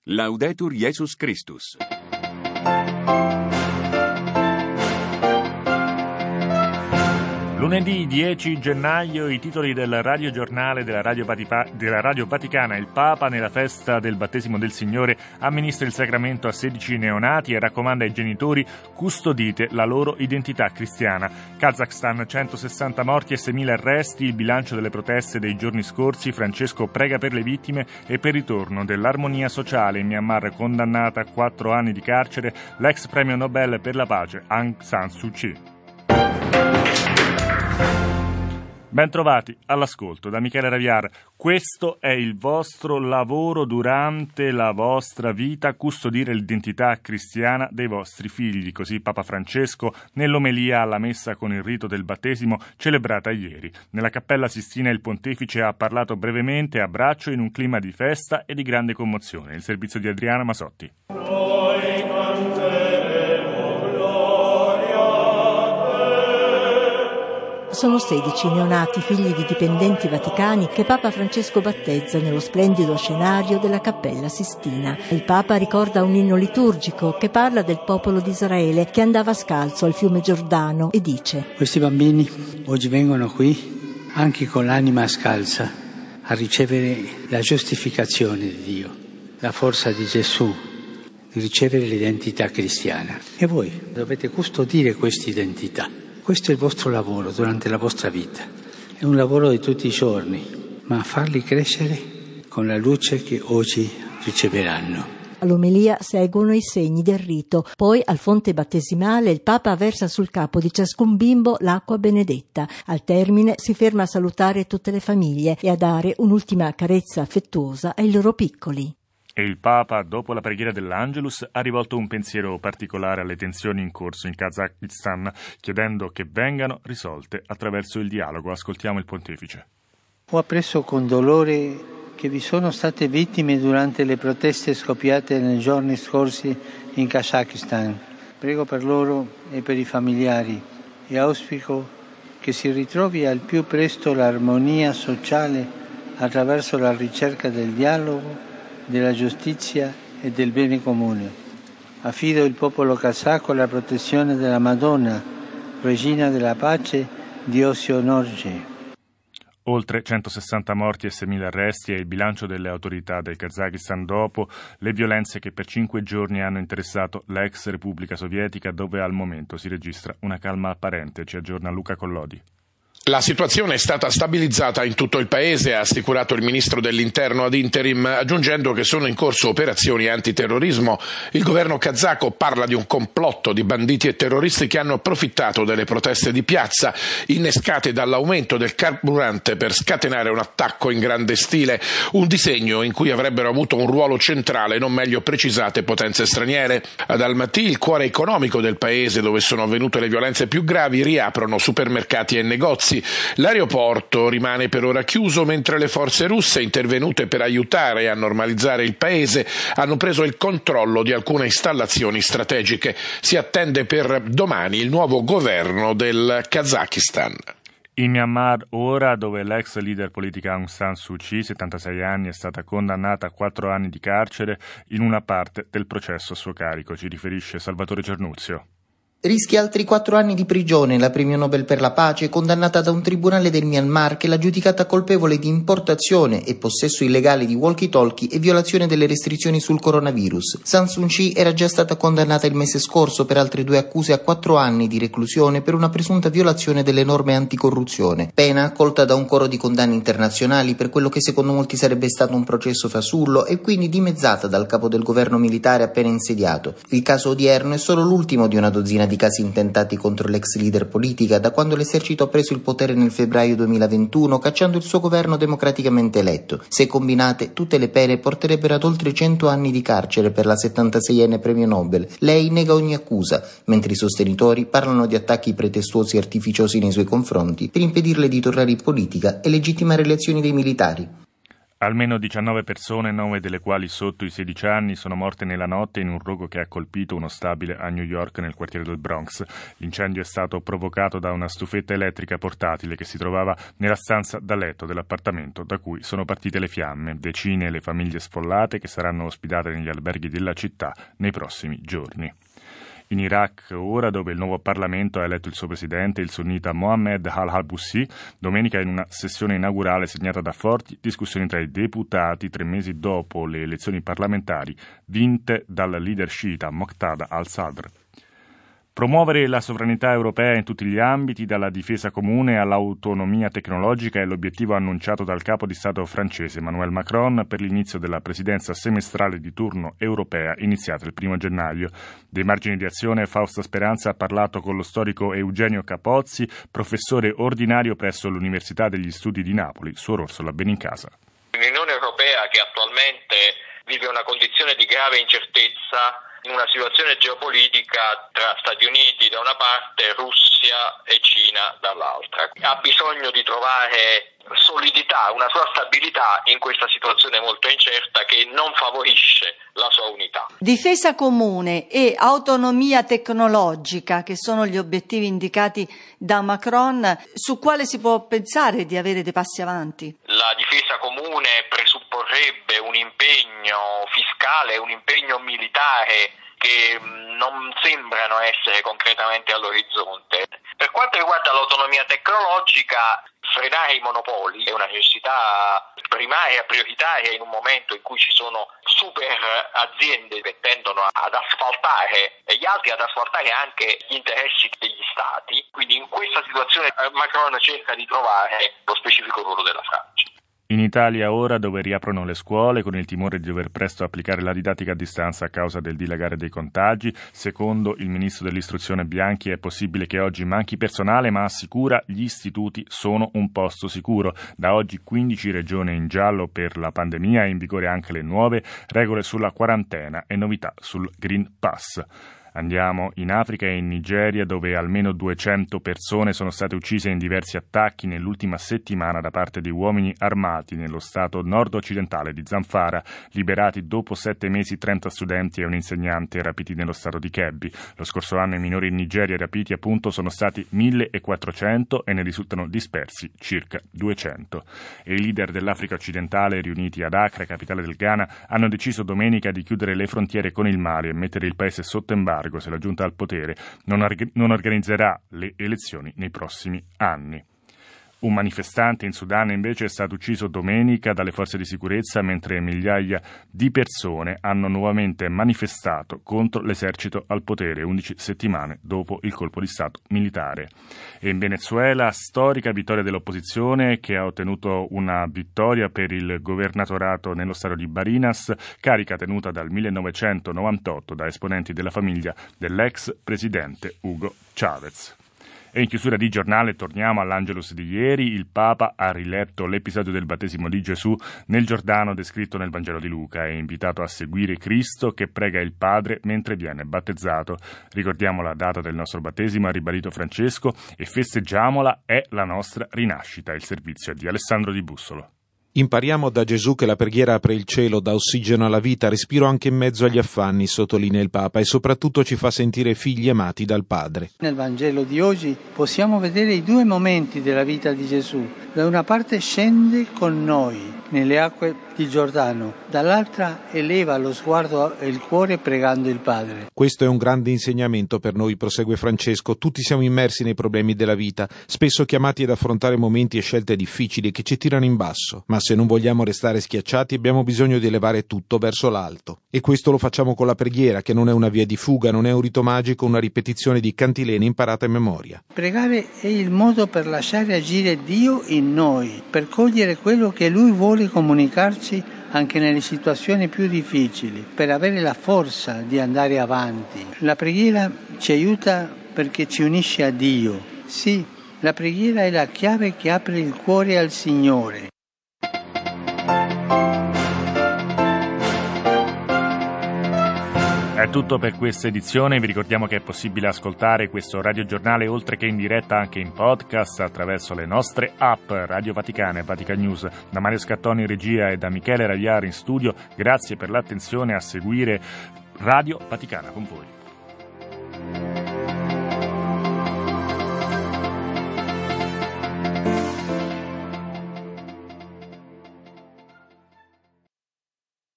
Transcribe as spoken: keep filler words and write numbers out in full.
Laudetur Jesus Christus. Lunedì dieci gennaio, i titoli del radiogiornale della Radio, Vatipa- della Radio Vaticana. Il Papa, nella festa del battesimo del Signore, amministra il sacramento a sedici neonati e raccomanda ai genitori: custodite la loro identità cristiana. Kazakhstan, centosessanta morti e seimila arresti, il bilancio delle proteste dei giorni scorsi. Francesco prega per le vittime e per il ritorno dell'armonia sociale. In Myanmar, condannata a quattro anni di carcere l'ex premio Nobel per la pace Aung San Suu Kyi. Ben trovati all'ascolto da Michele Raviar. Questo è il vostro lavoro durante la vostra vita, custodire l'identità cristiana dei vostri figli. Così Papa Francesco nell'omelia alla messa con il rito del battesimo celebrata ieri. Nella Cappella Sistina il pontefice ha parlato brevemente a braccio in un clima di festa e di grande commozione. Il servizio di Adriana Masotti. Sono sedici neonati, figli di dipendenti vaticani, che Papa Francesco battezza nello splendido scenario della Cappella Sistina. Il Papa ricorda un inno liturgico che parla del popolo di Israele che andava scalzo al fiume Giordano e dice: questi bambini oggi vengono qui anche con l'anima scalza a ricevere la giustificazione di Dio, la forza di Gesù, di ricevere l'identità cristiana. E voi dovete custodire questa identità. Questo è il vostro lavoro durante la vostra vita. È un lavoro di tutti i giorni, ma farli crescere con la luce che oggi riceveranno. All'omelia seguono i segni del rito. Poi, al fonte battesimale, il Papa versa sul capo di ciascun bimbo l'acqua benedetta. Al termine si ferma a salutare tutte le famiglie e a dare un'ultima carezza affettuosa ai loro piccoli. E il Papa, dopo la preghiera dell'Angelus, ha rivolto un pensiero particolare alle tensioni in corso in Kazakistan, chiedendo che vengano risolte attraverso il dialogo. Ascoltiamo il pontefice. Ho appreso con dolore che vi sono state vittime durante le proteste scoppiate nei giorni scorsi in Kazakistan. Prego per loro e per i familiari e auspico che si ritrovi al più presto l'armonia sociale attraverso la ricerca del dialogo, della giustizia e del bene comune. Affido il popolo kazako alla protezione della Madonna, Regina della Pace, Dio si onorge. Oltre centosessanta morti e seimila arresti è il bilancio delle autorità del Kazakistan dopo le violenze che per cinque giorni hanno interessato l'ex Repubblica Sovietica, dove al momento si registra una calma apparente. Ci aggiorna Luca Collodi. La situazione è stata stabilizzata in tutto il paese, ha assicurato il ministro dell'Interno ad interim, aggiungendo che sono in corso operazioni antiterrorismo. Il governo kazako parla di un complotto di banditi e terroristi che hanno approfittato delle proteste di piazza, innescate dall'aumento del carburante, per scatenare un attacco in grande stile, un disegno in cui avrebbero avuto un ruolo centrale non meglio precisate potenze straniere. Ad Almaty, il cuore economico del paese, dove sono avvenute le violenze più gravi, riaprono supermercati e negozi. L'aeroporto rimane per ora chiuso, mentre le forze russe, intervenute per aiutare a normalizzare il paese, hanno preso il controllo di alcune installazioni strategiche. Si attende per domani il nuovo governo del Kazakistan. In Myanmar ora, dove l'ex leader politica Aung San Suu Kyi, settantasei anni, è stata condannata a quattro anni di carcere in una parte del processo a suo carico, ci riferisce Salvatore Cernuzio. Rischia altri quattro anni di prigione la premio Nobel per la pace, condannata da un tribunale del Myanmar che l'ha giudicata colpevole di importazione e possesso illegale di walkie-talkie e violazione delle restrizioni sul coronavirus. San Suu Kyi era già stata condannata il mese scorso per altre due accuse a quattro anni di reclusione per una presunta violazione delle norme anticorruzione, pena accolta da un coro di condanne internazionali per quello che secondo molti sarebbe stato un processo fasullo e quindi dimezzata dal capo del governo militare appena insediato. Il caso odierno è solo l'ultimo di una dozzina di casi intentati contro l'ex leader politica da quando l'esercito ha preso il potere nel febbraio duemilaventuno, cacciando il suo governo democraticamente eletto. Se combinate, tutte le pene porterebbero ad oltre cento anni di carcere per la settantaseienne premio Nobel. Lei nega ogni accusa, mentre i sostenitori parlano di attacchi pretestuosi e artificiosi nei suoi confronti per impedirle di tornare in politica e legittimare le azioni dei militari. Almeno diciannove persone, nove delle quali sotto i sedici anni, sono morte nella notte in un rogo che ha colpito uno stabile a New York nel quartiere del Bronx. L'incendio è stato provocato da una stufetta elettrica portatile che si trovava nella stanza da letto dell'appartamento da cui sono partite le fiamme. Decine le famiglie sfollate che saranno ospitate negli alberghi della città nei prossimi giorni. In Iraq, ora, dove il nuovo Parlamento ha eletto il suo presidente, il sunnita Mohammed al-Halboussi, domenica in una sessione inaugurale segnata da forti discussioni tra i deputati tre mesi dopo le elezioni parlamentari vinte dal leader sciita Muqtada al-Sadr. Promuovere la sovranità europea in tutti gli ambiti, dalla difesa comune all'autonomia tecnologica, è l'obiettivo annunciato dal capo di Stato francese Emmanuel Macron per l'inizio della presidenza semestrale di turno europea iniziata il primo gennaio. Dei margini di azione Fausta Speranza ha parlato con lo storico Eugenio Capozzi, professore ordinario presso l'Università degli Studi di Napoli. Suor Orsola Benincasa. L'Unione Europea, che attualmente vive una condizione di grave incertezza in una situazione geopolitica tra Stati Uniti da una parte, Russia e Cina dall'altra, ha bisogno di trovare solidità, una sua stabilità in questa situazione molto incerta che non favorisce la sua unità. Difesa comune e autonomia tecnologica, che sono gli obiettivi indicati da Macron, su quale si può pensare di avere dei passi avanti? La difesa comune presupporrebbe un impegno fiscale, un impegno militare che non sembrano essere concretamente all'orizzonte. Per quanto riguarda l'autonomia tecnologica, frenare i monopoli è una necessità primaria, prioritaria in un momento in cui ci sono super aziende che tendono ad asfaltare e gli altri ad asfaltare anche gli interessi degli stati. Quindi in questa situazione Macron cerca di trovare lo specifico ruolo della Francia. In Italia ora, dove riaprono le scuole con il timore di dover presto applicare la didattica a distanza a causa del dilagare dei contagi, secondo il ministro dell'istruzione Bianchi è possibile che oggi manchi personale, ma assicura gli istituti sono un posto sicuro. Da oggi quindici regioni in giallo per la pandemia e in vigore anche le nuove regole sulla quarantena e novità sul Green Pass. Andiamo in Africa e in Nigeria, dove almeno duecento persone sono state uccise in diversi attacchi nell'ultima settimana da parte di uomini armati nello stato nord-occidentale di Zamfara, liberati dopo sette mesi trenta studenti e un insegnante rapiti nello stato di Kebbi. Lo scorso anno i minori in Nigeria rapiti appunto sono stati millequattrocento e ne risultano dispersi circa duecento. E i leader dell'Africa occidentale riuniti ad Accra, capitale del Ghana, hanno deciso domenica di chiudere le frontiere con il Mali e mettere il paese sotto embargo se la giunta al potere non, org- non organizzerà le elezioni nei prossimi anni. Un manifestante in Sudan invece è stato ucciso domenica dalle forze di sicurezza mentre migliaia di persone hanno nuovamente manifestato contro l'esercito al potere undici settimane dopo il colpo di stato militare. E in Venezuela, storica vittoria dell'opposizione che ha ottenuto una vittoria per il governatorato nello stato di Barinas, carica tenuta dal millenovecentonovantotto da esponenti della famiglia dell'ex presidente Hugo Chávez. E in chiusura di giornale torniamo all'Angelus di ieri. Il Papa ha riletto l'episodio del battesimo di Gesù nel Giordano descritto nel Vangelo di Luca e è invitato a seguire Cristo che prega il Padre mentre viene battezzato. Ricordiamo la data del nostro battesimo, ha ribadito Francesco, e festeggiamola, è la nostra rinascita. Il servizio è di Alessandro Di Bussolo. Impariamo da Gesù che la preghiera apre il cielo, dà ossigeno alla vita, respiro anche in mezzo agli affanni, sottolinea il Papa, e soprattutto ci fa sentire figli amati dal Padre. Nel Vangelo di oggi possiamo vedere i due momenti della vita di Gesù. Da una parte scende con noi nelle acque di Giordano, dall'altra eleva lo sguardo e il cuore pregando il Padre. Questo è un grande insegnamento per noi, prosegue Francesco. Tutti siamo immersi nei problemi della vita, spesso chiamati ad affrontare momenti e scelte difficili che ci tirano in basso, ma se non vogliamo restare schiacciati abbiamo bisogno di elevare tutto verso l'alto. E questo lo facciamo con la preghiera, che non è una via di fuga, non è un rito magico, una ripetizione di cantilene imparata a memoria. Pregare è il modo per lasciare agire Dio in noi, per cogliere quello che Lui vuole comunicarci anche nelle situazioni più difficili, per avere la forza di andare avanti. La preghiera ci aiuta perché ci unisce a Dio. Sì, la preghiera è la chiave che apre il cuore al Signore. È tutto per questa edizione, vi ricordiamo che è possibile ascoltare questo radiogiornale oltre che in diretta anche in podcast attraverso le nostre app Radio Vaticana e Vatican News. Da Mario Scattoni in regia e da Michele Raviari in studio, grazie per l'attenzione a seguire Radio Vaticana con voi.